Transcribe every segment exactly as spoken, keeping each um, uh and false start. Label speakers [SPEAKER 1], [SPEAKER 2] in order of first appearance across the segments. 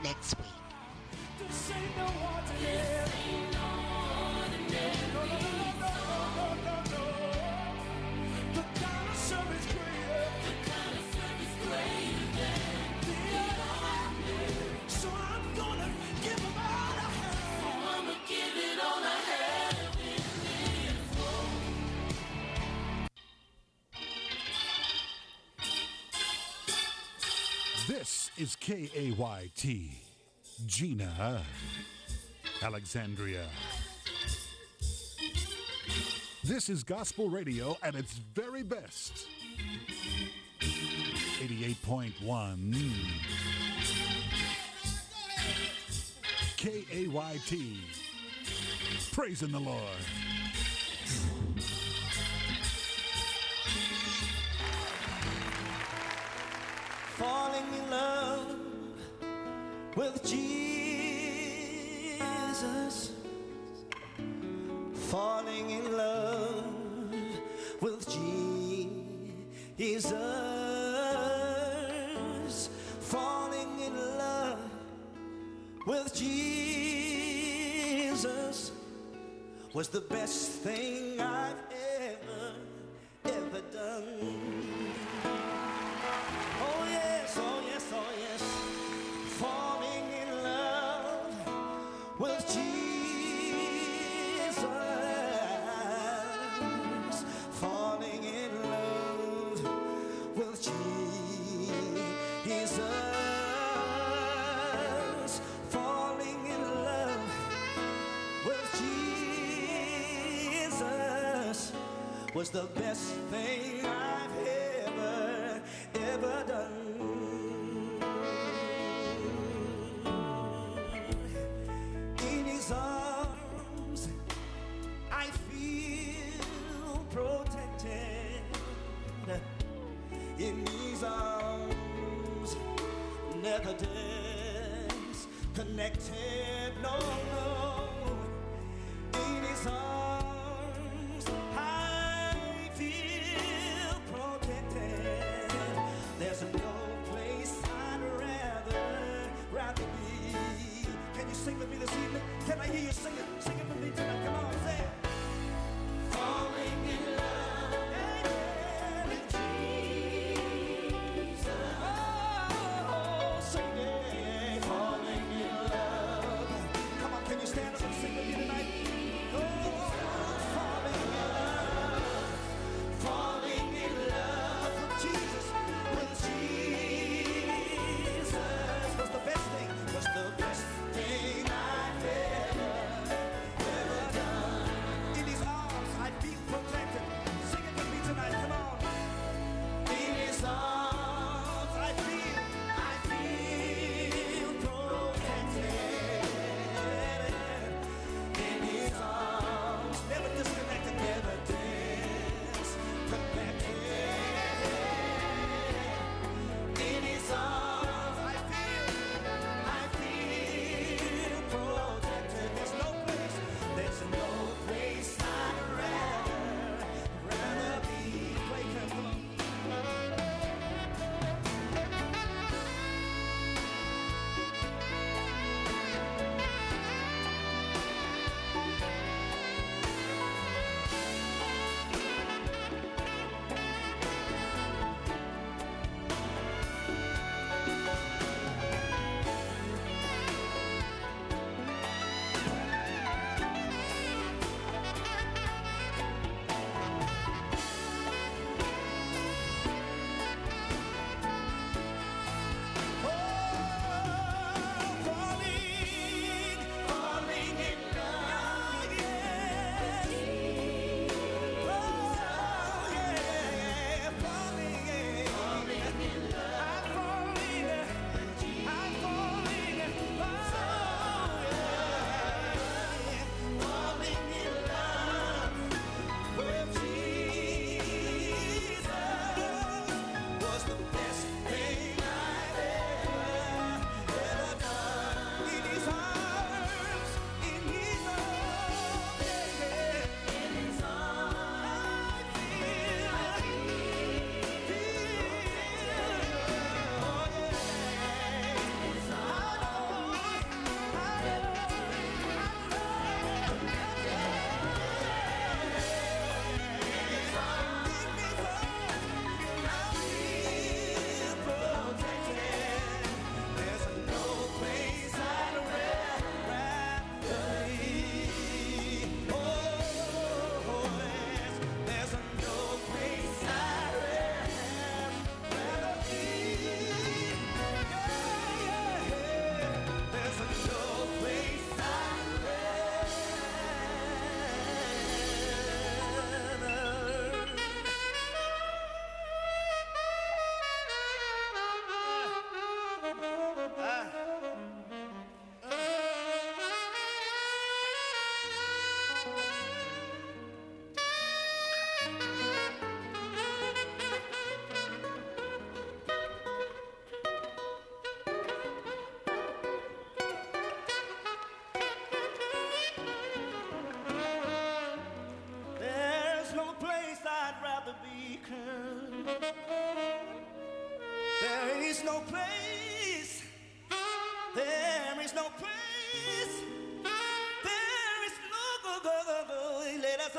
[SPEAKER 1] next week.
[SPEAKER 2] This ain't no ordinary. This ain't no ordinary. No, no, no, no, no, no, no. The kind of service greater. The kind of service greater than the ordinary. So I'm gonna give them all I have. So I'ma give it all I have in this world.
[SPEAKER 3] This is K A Y T, Gina, Alexandria. This is gospel radio at its very best. eighty-eight point one K A Y T, praising the Lord.
[SPEAKER 2] Falling in love with Jesus. Falling in love with Jesus. Falling in love with Jesus was the best thing I've ever, ever done. Oh yes, oh yes, oh yes. Falling in love with Jesus. Falling in love with Jesus. Falling in love with Jesus was the best thing I've ever, ever done. In his arms I feel protected. In his arms never disconnected. No, no. In his arms I feel protected. There's no place I'd rather, rather be. Can you sing with me this evening? Can I hear you sing it? Sing it with me tonight. Come on, say it. Falling in love with Jesus. Oh, sing it. Falling in love. Come on, can you stand up and sing with me tonight? Oh, falling in love. Falling in love with Jesus. With Jesus was the best thing. Was the best thing I've ever,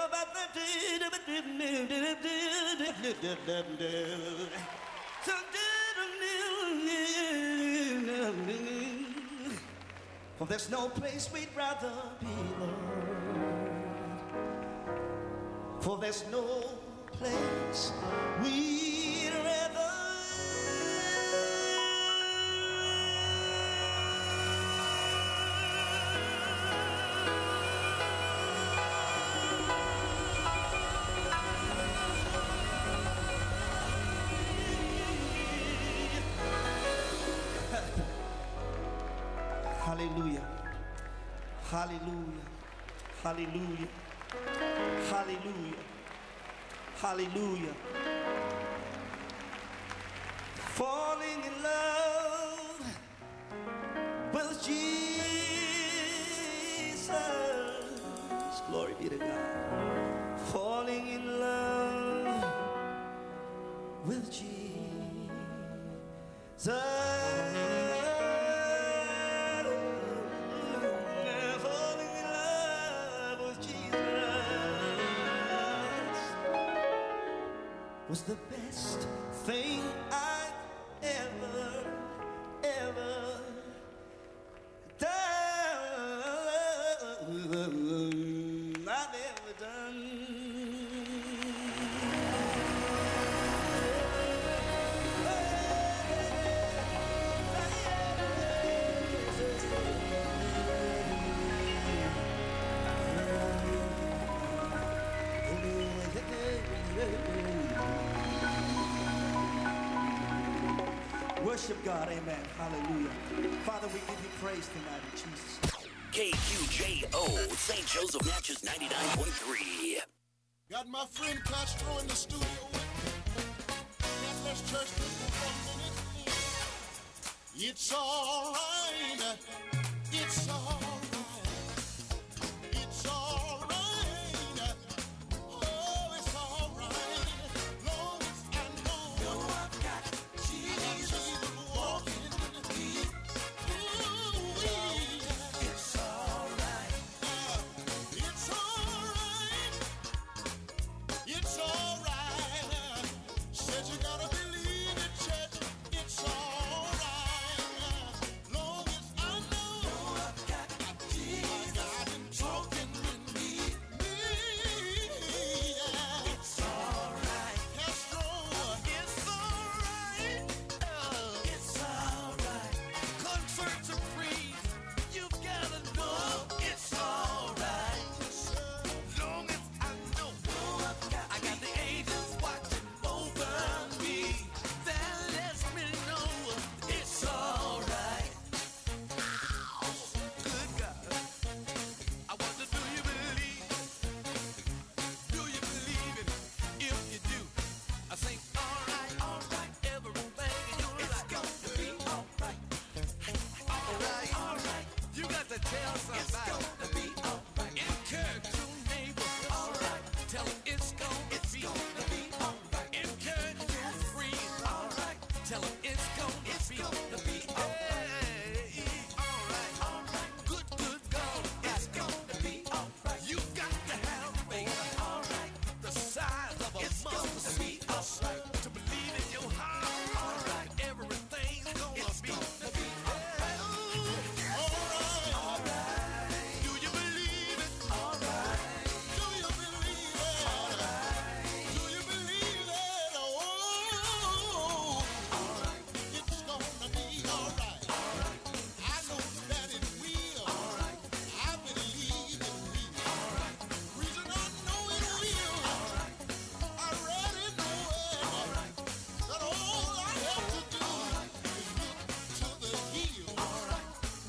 [SPEAKER 2] For there's no place we'd rather be, Lord. For there's no place we'd rather. Hallelujah. Hallelujah. Hallelujah. Hallelujah. Hallelujah. Falling in love with Jesus. Glory be to God. Falling in love with Jesus. Was the best thing I've ever, ever done. I've ever done. Worship God, amen. Hallelujah. Father, we give you praise tonight in Jesus' name.
[SPEAKER 1] K Q J O, Saint Joseph Natchez ninety-nine point three.
[SPEAKER 4] Got my friend Castro in the studio with me. Now let's church for one minute. It's all right. It's all right. It's all right. Oh, it's all right. Long as I know, know I've got Jesus walking with me. Ooh, yeah. It's all right. Uh, it's all right. It's all right. Uh, said you gotta believe it, church. It's all right. Uh, long as I know, know I've got Jesus. I got him talking with me. Me, yeah. It's all right. Castro. It's all right. Oh, it's all right. Concerts are free. You've gotta know it's all right. Long as I know, I got the angels watching over me. That lets me know it's all right. Good God. I wonder, do you believe it? Do you believe it? If you do, I say, all right, all right, everything in your life gonna be all right. All right, all right. You got to tell somebody. It's gonna be all right. Encourage your neighbor. All right. Tell them it's gonna it's be. Gonna be all right. Encourage your friend. All right. Tell them it's gonna it's be. Gonna be all right. All right. All right. Good, good God. It's gonna be all right. You got to have faith. All right. The size of a mustard seed. All right. To believe in your heart. All right. Everything's gonna it's be. Gonna be all right. All right. All right. Do you believe it? All right. Do you believe it? All right. Do you believe it? Oh, all right. It's gonna be all right. All right. I know that it will. All right. I believe it will. All right. Reason I know it will. All right. I read it nowhere. All right. That all I have to do is look to the hill. All right.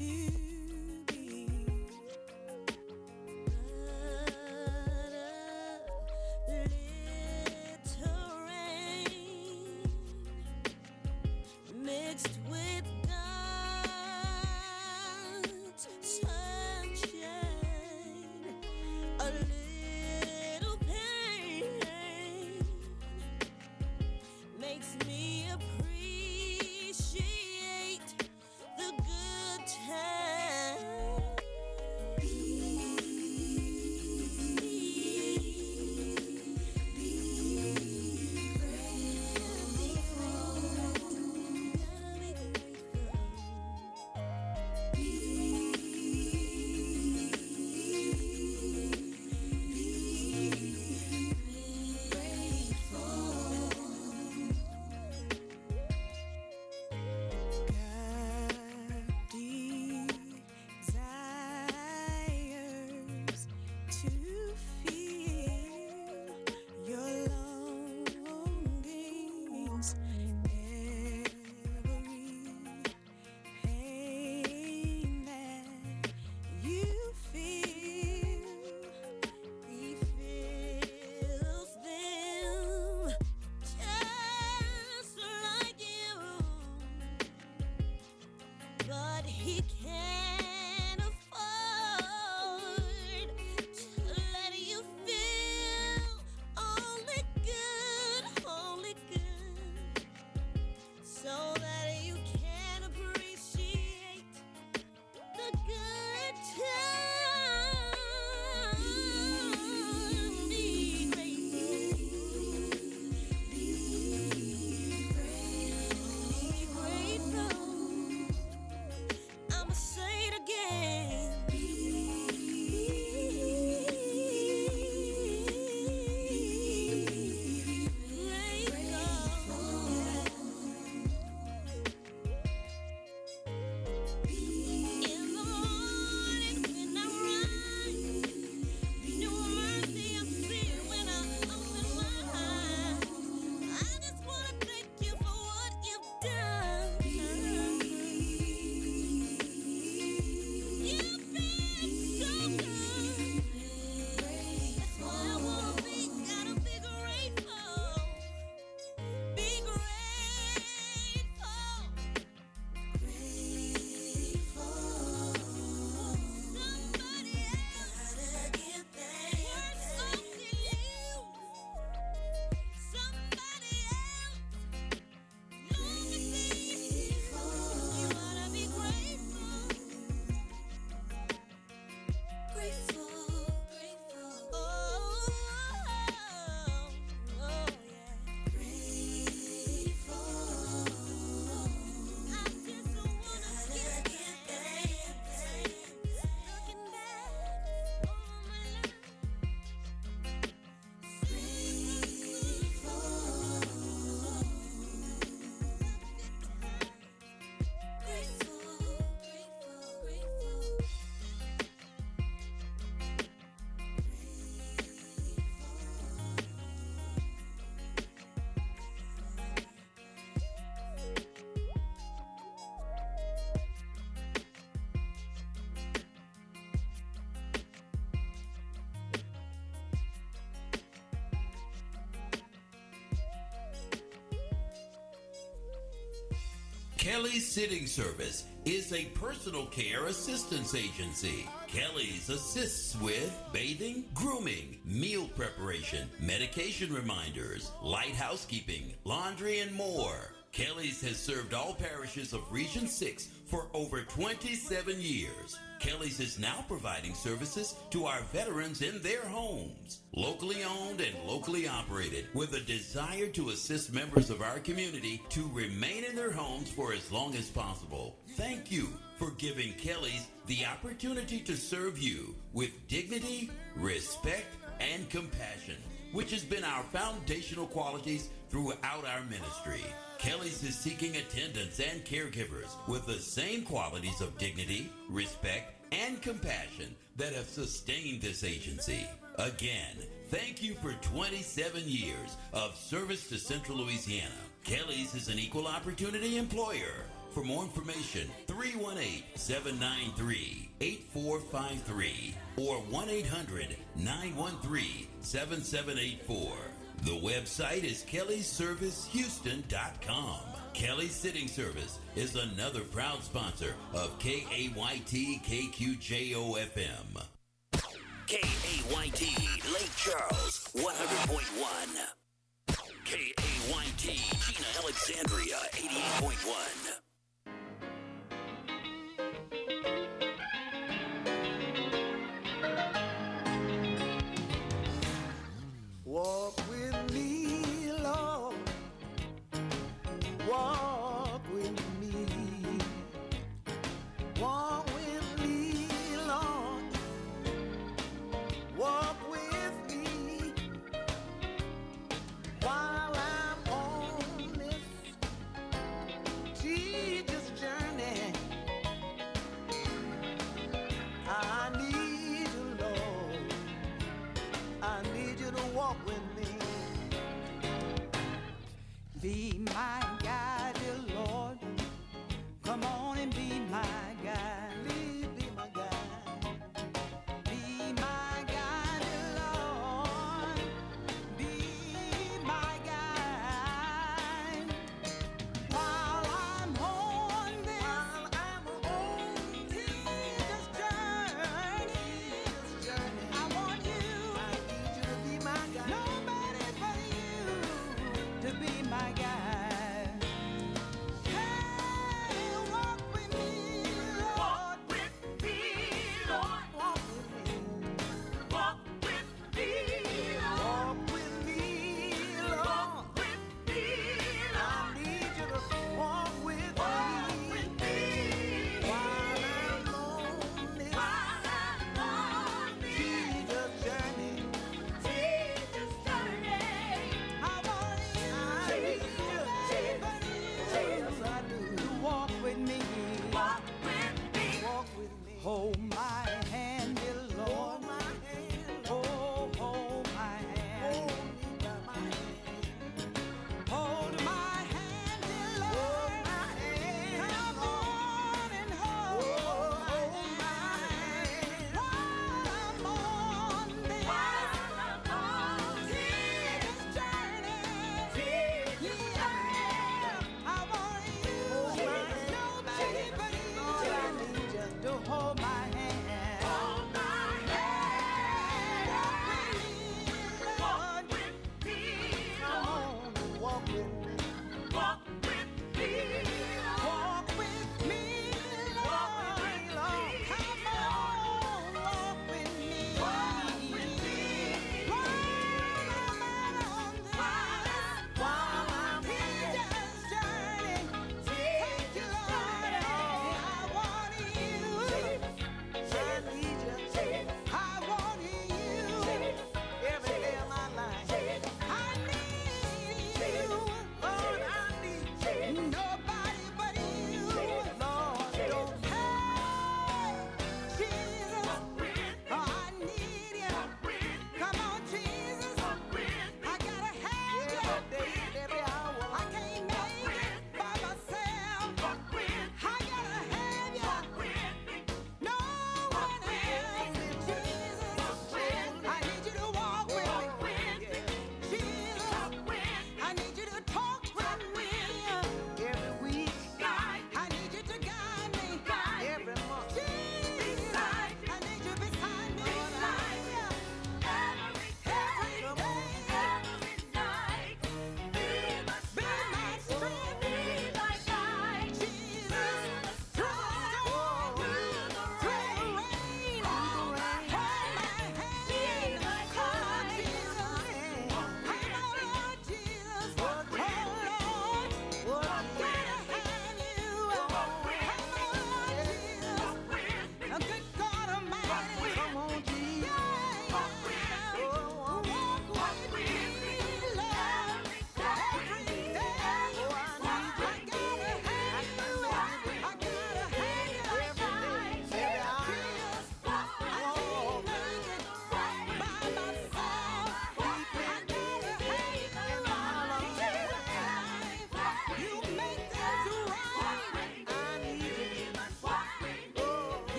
[SPEAKER 1] Kelly's Sitting Service is a personal care assistance agency. Kelly's assists with bathing, grooming, meal preparation, medication reminders, light housekeeping, laundry, and more. Kelly's has served all parishes of Region six for over twenty-seven years. Kelly's is now providing services to our veterans in their homes. Locally owned and locally operated, with a desire to assist members of our community to remain in their homes for as long as possible. Thank you for giving Kelly's the opportunity to serve you with dignity, respect, and compassion, which has been our foundational qualities throughout our ministry. Kelly's is seeking attendants and caregivers with the same qualities of dignity, respect, and compassion that have sustained this agency. Again, thank you for twenty-seven years of service to Central Louisiana. Kelly's is an equal opportunity employer. For more information, three one eight, seven nine three, eight four five three or one eight hundred, nine one three, seven seven eight four. The website is kellys service houston dot com. Kelly's Sitting Service is another proud sponsor of K A Y T K Q J O F M.
[SPEAKER 5] K A Y T, Lake Charles, one hundred point one. K A Y T, Gina Alexandria, eighty-eight point one.
[SPEAKER 2] Walk with me, Lord. Walk with me. Walk with me, Lord. Walk with me while I'm on this Jesus journey. I need you, Lord. I need you to walk with me.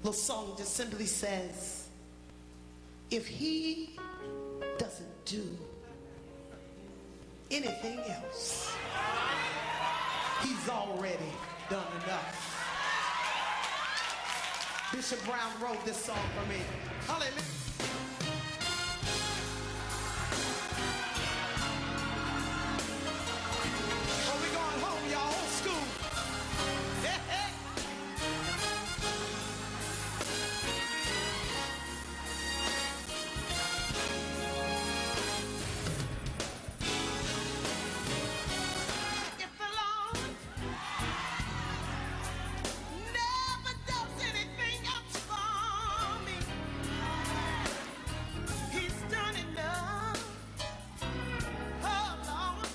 [SPEAKER 2] Little song just simply says, if he doesn't do anything else, he's already done enough. Bishop Brown wrote this song for me. Hallelujah. Oh, we going home, y'all. Old school. Hey, hey. If the Lord never does anything else for me, he's done enough. Oh, Lord.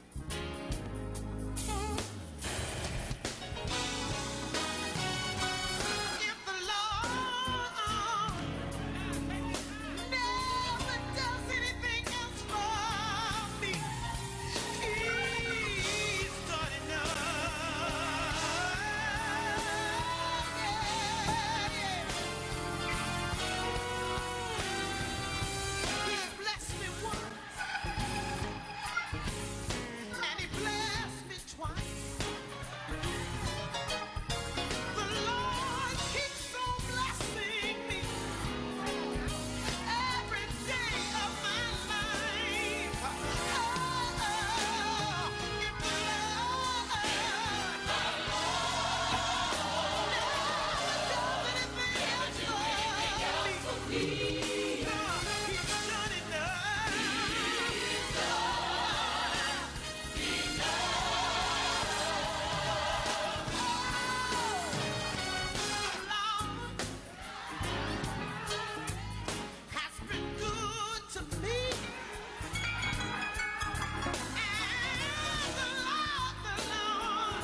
[SPEAKER 2] If the Lord never does anything else for me, he's done enough. Yeah, yeah. He's blessed me once, and he blessed me twice. The Lord keeps on blessing me every day of my life. Oh, if the Lord never does anything else for me, he's done enough. Has been good to me, and the Lord, the Lord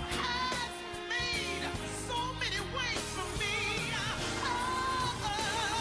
[SPEAKER 2] has made so many ways for me. Oh,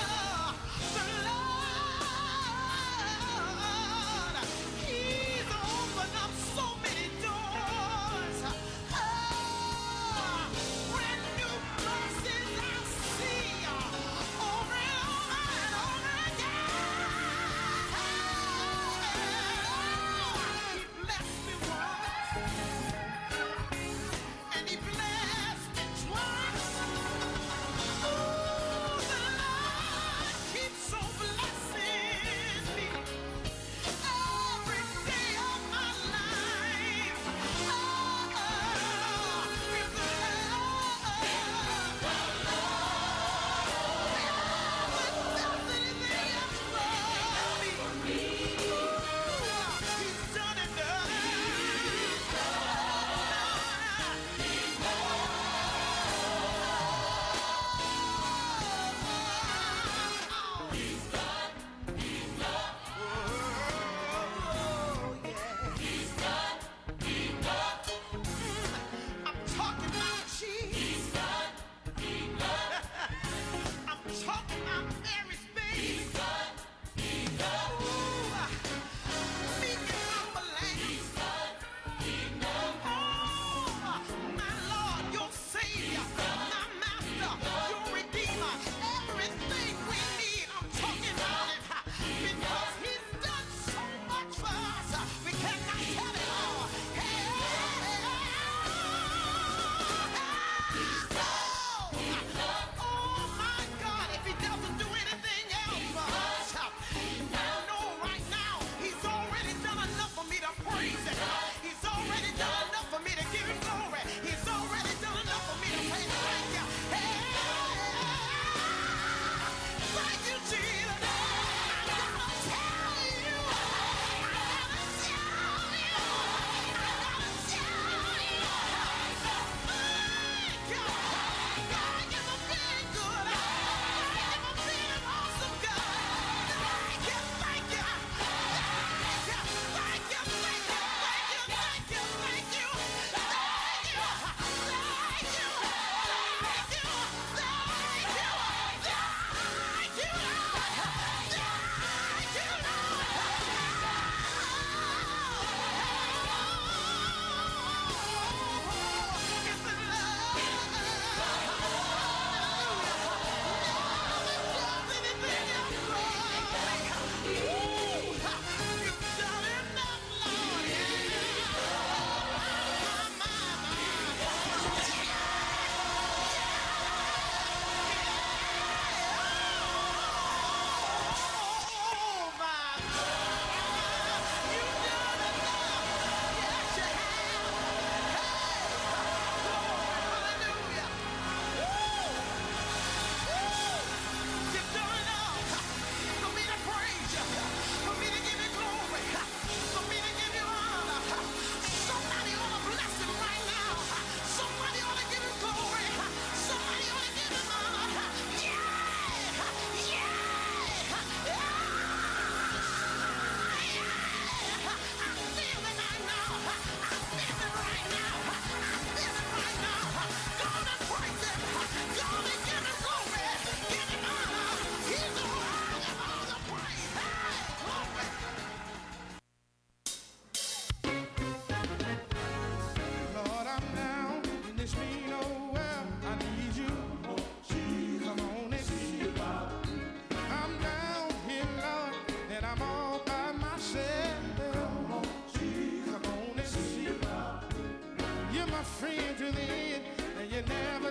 [SPEAKER 6] to the end, and you never